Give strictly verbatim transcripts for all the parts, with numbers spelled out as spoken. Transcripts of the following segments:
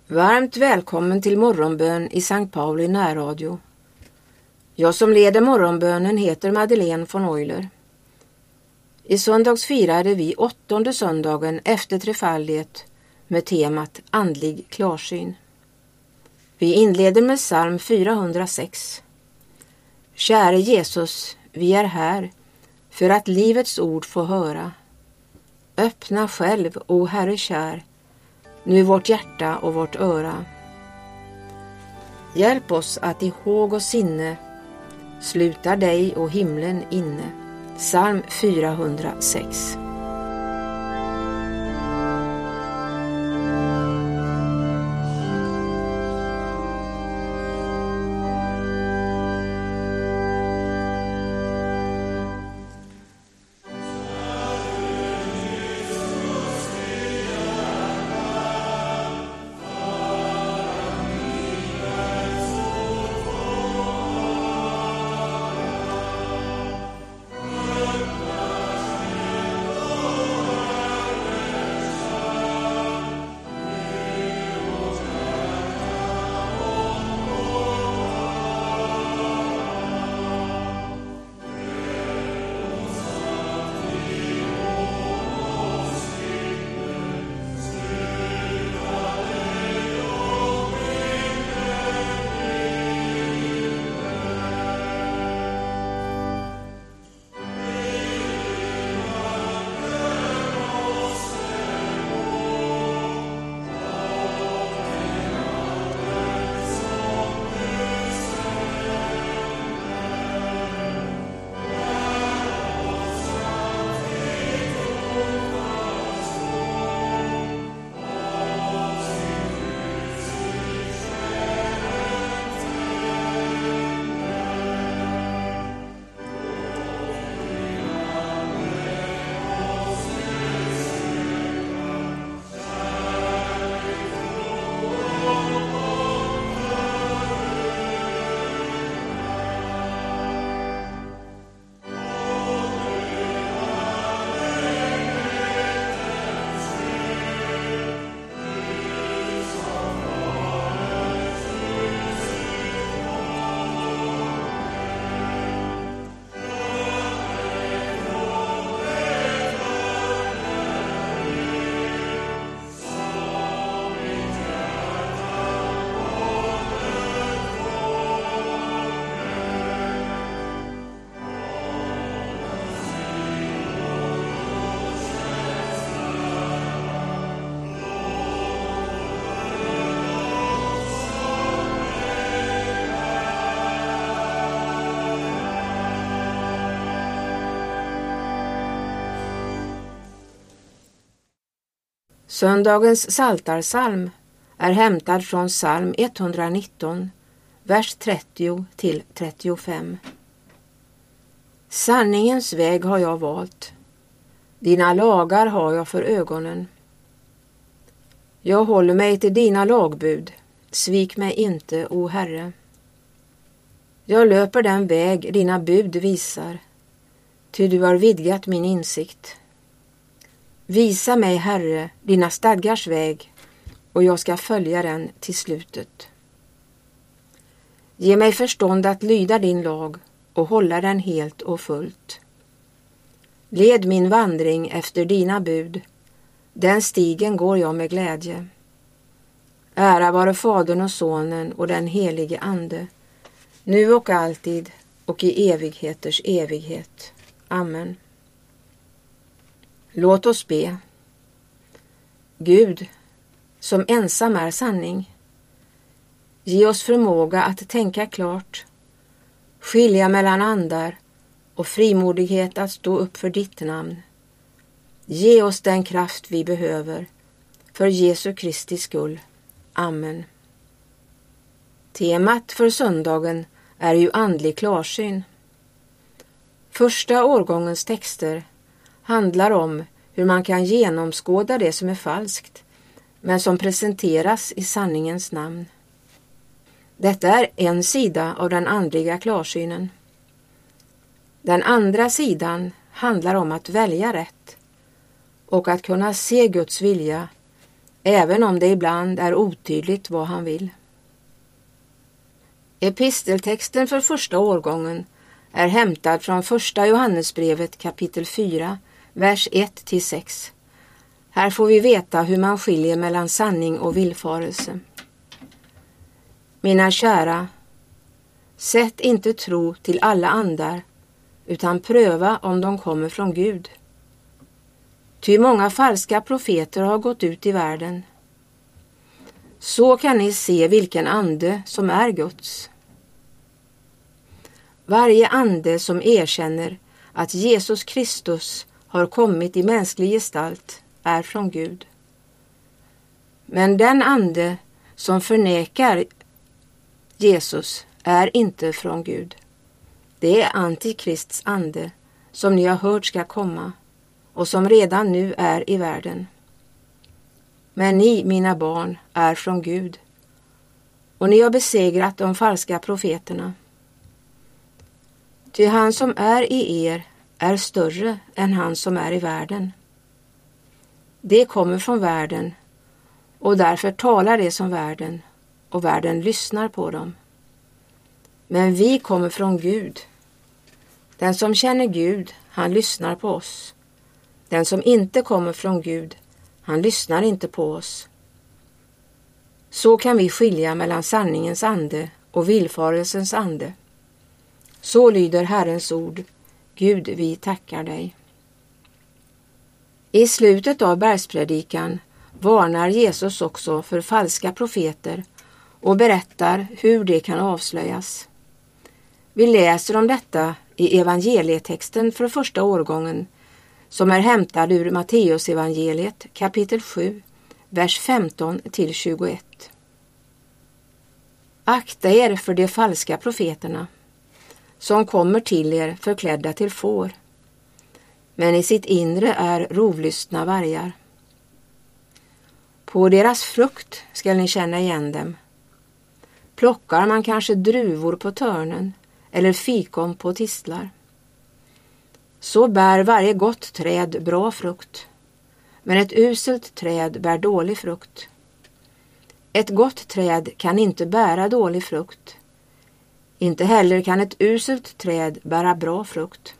Varmt välkommen till morgonbön i Sankt Pauli närradio. Jag som leder morgonbönen heter Madeleine von Euler. I söndags firade vi åttonde söndagen efter trefaldighet med temat andlig klarsyn. Vi inleder med psalm fyrahundrasex. Käre Jesus, vi är här för att livets ord få höra. Öppna själv, o Herre kär, nu vårt hjärta och vårt öra. Hjälp oss att i håg och sinne sluta dig och himlen inne. Psalm fyrahundrasex. Söndagens psaltarpsalm är hämtad från psalm etthundranitton, vers trettio till trettiofem. Sanningens väg har jag valt. Dina lagar har jag för ögonen. Jag håller mig till dina lagbud. Svik mig inte, o Herre. Jag löper den väg dina bud visar, ty du har vidgat min insikt. Visa mig, Herre, dina stadgars väg, och jag ska följa den till slutet. Ge mig förstånd att lyda din lag och hålla den helt och fullt. Led min vandring efter dina bud, den stigen går jag med glädje. Ära vare Fadern och Sonen och den helige Ande, nu och alltid och i evigheters evighet. Amen. Låt oss be. Gud, som ensam är sanning, ge oss förmåga att tänka klart, skilja mellan andar och frimodighet att stå upp för ditt namn. Ge oss den kraft vi behöver, för Jesu Kristi skull. Amen. Temat för söndagen är ju andlig klarsyn. Första årgångens texter handlar om hur man kan genomskåda det som är falskt, men som presenteras i sanningens namn. Detta är en sida av den andliga klarsynen. Den andra sidan handlar om att välja rätt och att kunna se Guds vilja även om det ibland är otydligt vad han vill. Episteltexten för första årgången är hämtad från första Johannesbrevet kapitel fyra, vers ett till sex. Här får vi veta hur man skiljer mellan sanning och villfarelse. Mina kära, sätt inte tro till alla andar, utan pröva om de kommer från Gud. Ty många falska profeter har gått ut i världen. Så kan ni se vilken ande som är Guds. Varje ande som erkänner att Jesus Kristus har kommit i mänsklig gestalt är från Gud. Men den ande som förnekar Jesus är inte från Gud. Det är Antikrists ande som ni har hört ska komma och som redan nu är i världen. Men ni, mina barn, är från Gud, och ni har besegrat de falska profeterna. Ty han som är i er är större än han som är i världen. Det kommer från världen, och därför talar det som världen, och världen lyssnar på dem. Men vi kommer från Gud. Den som känner Gud, han lyssnar på oss. Den som inte kommer från Gud, han lyssnar inte på oss. Så kan vi skilja mellan sanningens ande och villfarelsens ande. Så lyder Herrens ord. Gud, vi tackar dig. I slutet av bergspredikan varnar Jesus också för falska profeter och berättar hur det kan avslöjas. Vi läser om detta i evangelietexten för första årgången, som är hämtad ur Matteus evangeliet kapitel sju, vers femton till tjugoett. Akta er för de falska profeterna, som kommer till er förklädda till får, men i sitt inre är rovlystna vargar. På deras frukt skall ni känna igen dem. Plockar man kanske druvor på törnen eller fikon på tistlar, så bär varje gott träd bra frukt, men ett uselt träd bär dålig frukt. Ett gott träd kan inte bära dålig frukt. Inte heller kan ett uselt träd bära bra frukt.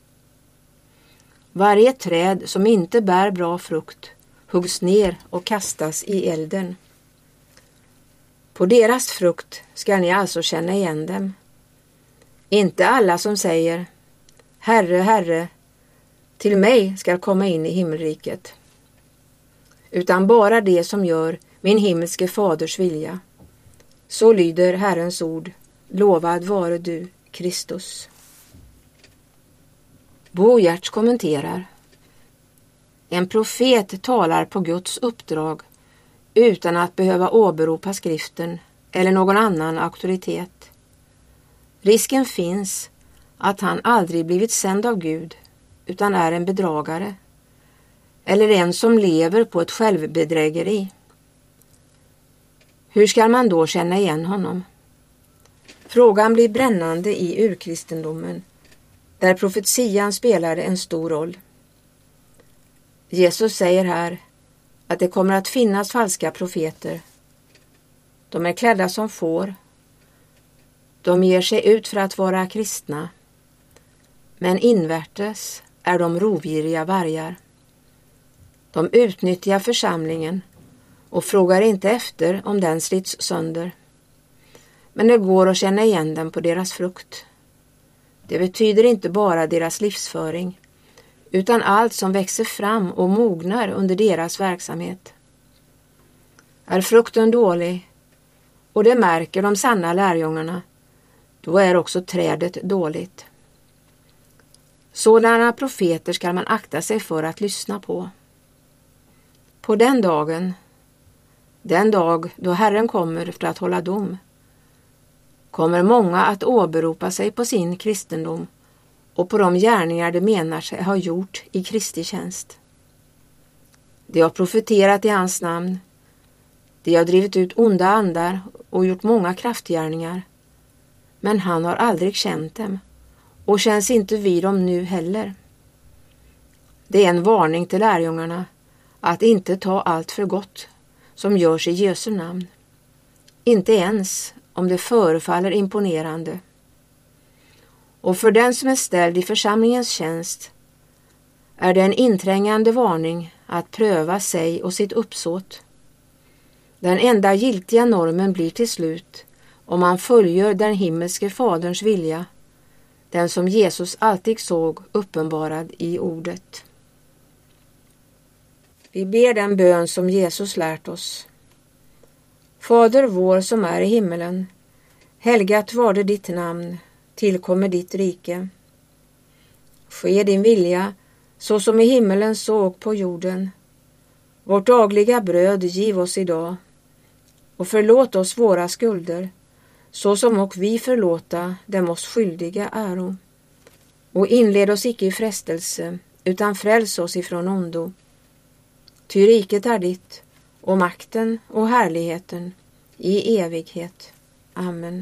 Varje träd som inte bär bra frukt huggs ner och kastas i elden. På deras frukt ska ni alltså känna igen dem. Inte alla som säger Herre, Herre, till mig ska komma in i himmelriket, utan bara det som gör min himmelske faders vilja. Så lyder Herrens ord. Lovad vare du, Kristus. Bo Giertz kommenterar: en profet talar på Guds uppdrag utan att behöva åberopa skriften eller någon annan auktoritet. Risken finns att han aldrig blivit sänd av Gud, utan är en bedragare eller en som lever på ett självbedrägeri. Hur ska man då känna igen honom? Frågan blir brännande i urkristendomen, där profetian spelade en stor roll. Jesus säger här att det kommer att finnas falska profeter. De är klädda som får. De ger sig ut för att vara kristna. Men invärtes är de rovgiriga vargar. De utnyttjar församlingen och frågar inte efter om den slits sönder. Men det går att känna igen dem på deras frukt. Det betyder inte bara deras livsföring, utan allt som växer fram och mognar under deras verksamhet. Är frukten dålig, och det märker de sanna lärjungarna, då är också trädet dåligt. Sådana profeter ska man akta sig för att lyssna på. På den dagen, den dag då Herren kommer för att hålla dom, kommer många att åberopa sig på sin kristendom och på de gärningar de menar sig ha gjort i Kristi tjänst. De har profeterat i hans namn, de har drivit ut onda andar och gjort många kraftgärningar, men han har aldrig känt dem och känns inte vid dem nu heller. Det är en varning till lärjungarna att inte ta allt för gott som görs i Jesu namn. Inte ens om det förefaller imponerande. Och för den som är ställd i församlingens tjänst är det en inträngande varning att pröva sig och sitt uppsåt. Den enda giltiga normen blir till slut om man följer den himmelske faderns vilja, den som Jesus alltid såg uppenbarad i ordet. Vi ber den bön som Jesus lärt oss. Fader vår som är i himmelen, helgat varde ditt namn, tillkommer ditt rike. Ske din vilja, så som i himmelen så och på jorden. Vårt dagliga bröd giv oss idag, och förlåt oss våra skulder, så som och vi förlåta dem oss skyldiga äro. Och inled oss icke i frestelse, utan fräls oss ifrån ondo. Ty riket är ditt, och makten och härligheten i evighet. Amen.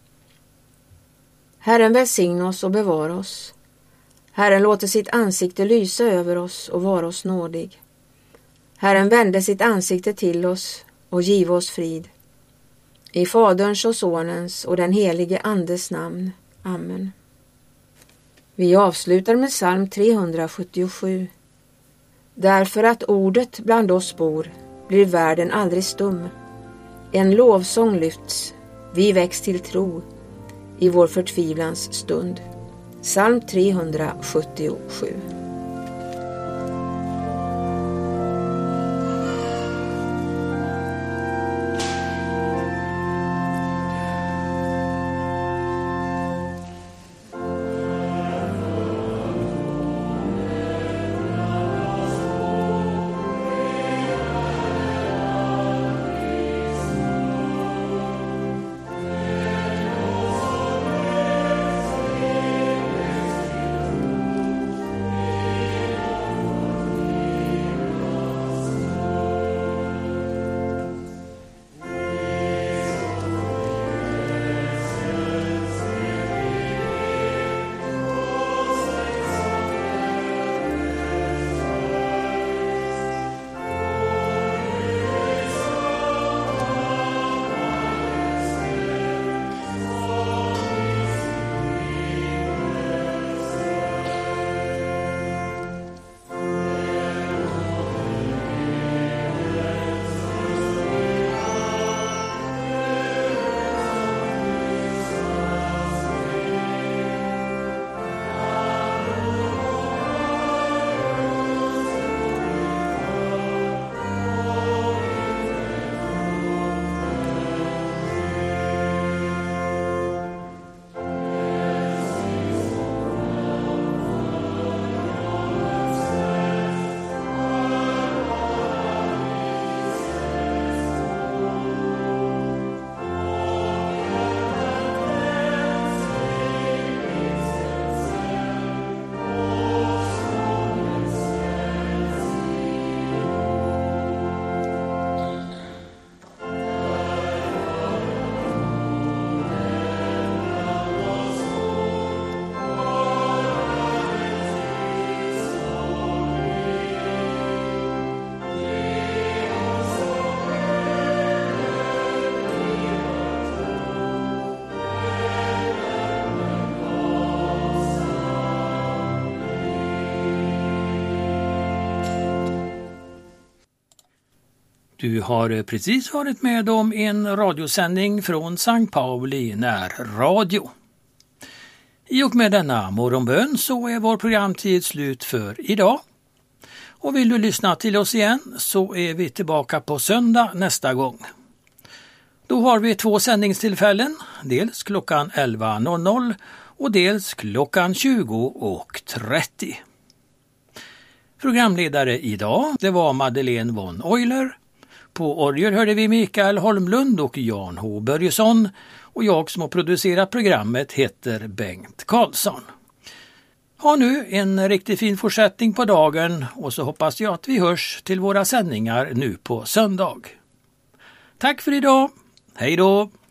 Herren välsigna oss och bevara oss. Herren låter sitt ansikte lysa över oss och vara oss nådig. Herren vände sitt ansikte till oss och giv oss frid. I Faderns och Sonens och den helige Andes namn. Amen. Vi avslutar med psalm trehundrasjuttiosju. Därför att ordet bland oss bor blir världen aldrig stum. En lovsång lyfts, vi väcks till tro i vår förtvivlans stund. Psalm trehundrasjuttiosju. Du har precis varit med om en radiosändning från Sankt Pauli närradio. I och med denna morgonbön så är vår programtid slut för idag. Och vill du lyssna till oss igen så är vi tillbaka på söndag nästa gång. Då har vi två sändningstillfällen, dels klockan elva och dels klockan tjugo och trettio. Programledare idag, det var Madeleine von Euler. På orgel hörde vi Mikael Holmlund och Jan H. Börjesson, och jag som har producerat programmet heter Bengt Karlsson. Ha nu en riktigt fin fortsättning på dagen, och så hoppas jag att vi hörs till våra sändningar nu på söndag. Tack för idag, hej då!